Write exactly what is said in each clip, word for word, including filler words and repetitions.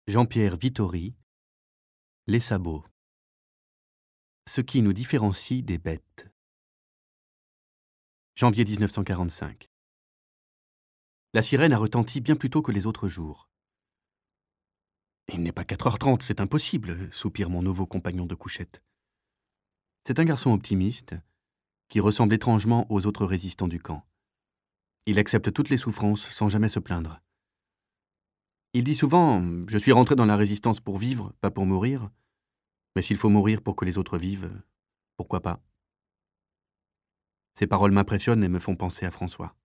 Jean-Pierre Vittori, Les sabots. Ce qui nous différencie des bêtes. Janvier mille neuf cent quarante-cinq. La sirène a retenti bien plus tôt que les autres jours. « Il n'est pas quatre heures trente, c'est impossible », soupire mon nouveau compagnon de couchette. C'est un garçon optimiste qui ressemble étrangement aux autres résistants du camp. Il accepte toutes les souffrances sans jamais se plaindre. Il dit souvent « Je suis rentré dans la résistance pour vivre, pas pour mourir. Mais s'il faut mourir pour que les autres vivent, pourquoi pas ?» Ces paroles m'impressionnent et me font penser à François.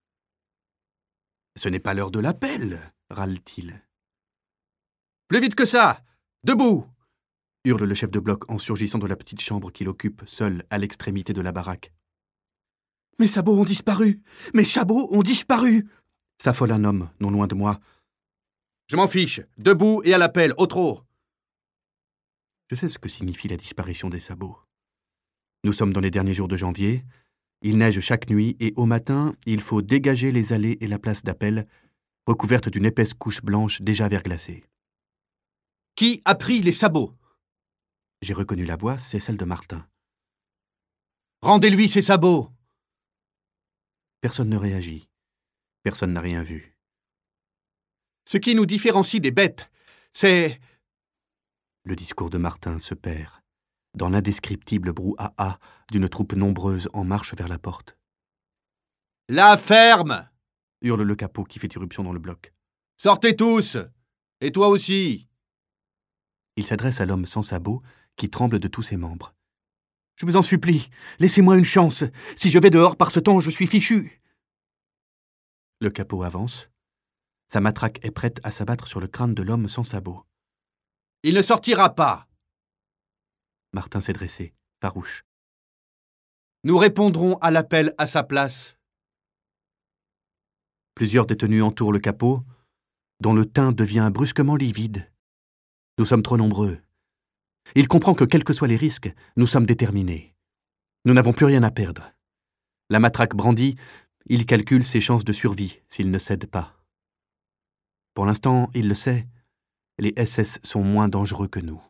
« Ce n'est pas l'heure de l'appel !» râle-t-il. « Plus vite que ça! Debout !» hurle le chef de bloc en surgissant de la petite chambre qu'il occupe, seul à l'extrémité de la baraque. « Mes sabots ont disparu! Mes sabots ont disparu !» s'affole un homme, non loin de moi. « Je m'en fiche! Debout et à l'appel, au trot !» Je sais ce que signifie la disparition des sabots. Nous sommes dans les derniers jours de janvier. Il neige chaque nuit et au matin, il faut dégager les allées et la place d'appel, recouverte d'une épaisse couche blanche déjà verglacée. « Qui a pris les sabots ?» J'ai reconnu la voix, c'est celle de Martin. « Rendez-lui ses sabots !» Personne ne réagit. Personne n'a rien vu. « Ce qui nous différencie des bêtes, c'est... » Le discours de Martin se perd dans l'indescriptible brouhaha d'une troupe nombreuse en marche vers la porte. « La ferme !» hurle le capot qui fait irruption dans le bloc. « Sortez tous! Et toi aussi !» Il s'adresse à l'homme sans sabots qui tremble de tous ses membres. « Je vous en supplie, laissez-moi une chance. Si je vais dehors par ce temps, je suis fichu. » Le capot avance. Sa matraque est prête à s'abattre sur le crâne de l'homme sans sabots. « Il ne sortira pas !» Martin s'est dressé, farouche. « Nous répondrons à l'appel à sa place. » Plusieurs détenus entourent le capot, dont le teint devient brusquement livide. Nous sommes trop nombreux. Il comprend que, quels que soient les risques, nous sommes déterminés. Nous n'avons plus rien à perdre. La matraque brandie, il calcule ses chances de survie s'il ne cède pas. Pour l'instant, il le sait, les S S sont moins dangereux que nous.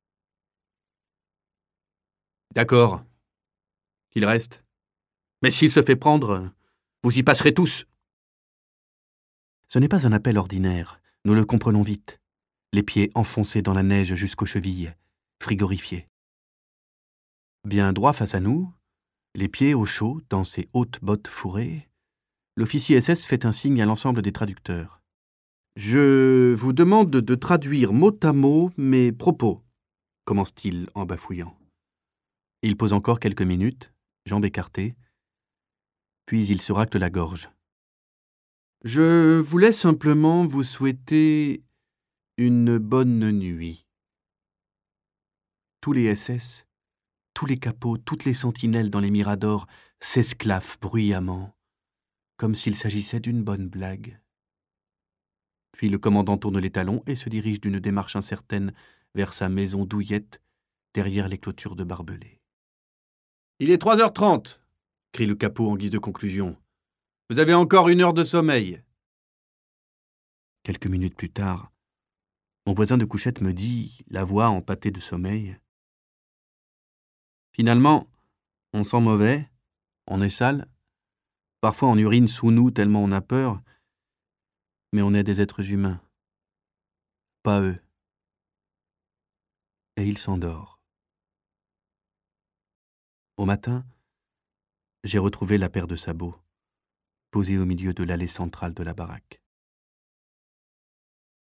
D'accord. Qu'il reste. Mais s'il se fait prendre, vous y passerez tous. Ce n'est pas un appel ordinaire, nous le comprenons vite. Les pieds enfoncés dans la neige jusqu'aux chevilles, frigorifiés. Bien droit face à nous, les pieds au chaud dans ses hautes bottes fourrées, l'officier S S fait un signe à l'ensemble des traducteurs. « Je vous demande de traduire mot à mot mes propos, » commence-t-il en bafouillant. Il pose encore quelques minutes, jambes écartées, puis il se racle la gorge. « Je voulais simplement vous souhaiter une bonne nuit. » Tous les S S, tous les capots, toutes les sentinelles dans les miradors s'esclaffent bruyamment, comme s'il s'agissait d'une bonne blague. Puis le commandant tourne les talons et se dirige d'une démarche incertaine vers sa maison douillette, derrière les clôtures de barbelés. « Il est trois heures trente, crie le capot en guise de conclusion. « Vous avez encore une heure de sommeil. » Quelques minutes plus tard, mon voisin de couchette me dit, la voix empâtée de sommeil. « Finalement, on sent mauvais, on est sale, parfois on urine sous nous tellement on a peur, mais on est des êtres humains, pas eux. » Et il s'endort. Au matin, j'ai retrouvé la paire de sabots, posée au milieu de l'allée centrale de la baraque.